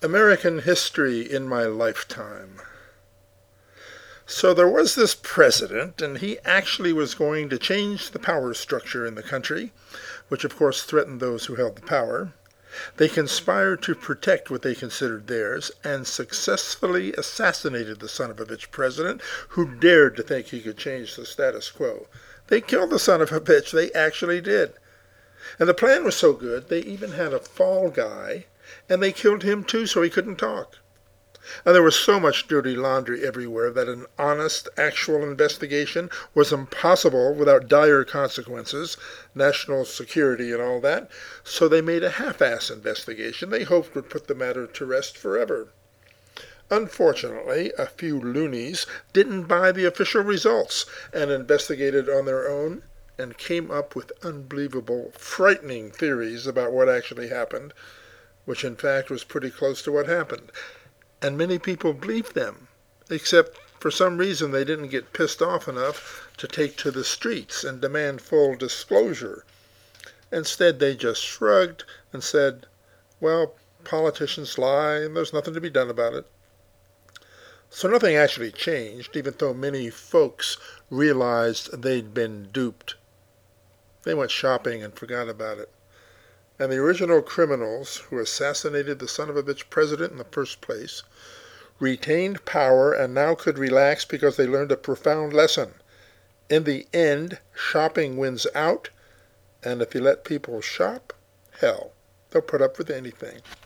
American history in my lifetime. So there was this president, and he actually was going to change the power structure in the country, which of course threatened those who held the power. They conspired to protect what they considered theirs, and successfully assassinated the son of a bitch president who dared to think he could change the status quo. They killed the son of a bitch, they actually did. And the plan was so good, they even had a fall guy, and they killed him too so he couldn't talk. And there was so much dirty laundry everywhere that an honest, actual investigation was impossible without dire consequences, national security and all that, so they made a half-ass investigation they hoped would put the matter to rest forever. Unfortunately, a few loonies didn't buy the official results and investigated on their own and came up with unbelievable, frightening theories about what actually happened, which in fact was pretty close to what happened. And many people believed them, except for some reason they didn't get pissed off enough to take to the streets and demand full disclosure. Instead, they just shrugged and said, well, politicians lie and there's nothing to be done about it. So nothing actually changed, even though many folks realized they'd been duped. They went shopping and forgot about it. And the original criminals who assassinated the son of a bitch president in the first place retained power and now could relax because they learned a profound lesson. In the end, shopping wins out, and if you let people shop, hell, they'll put up with anything.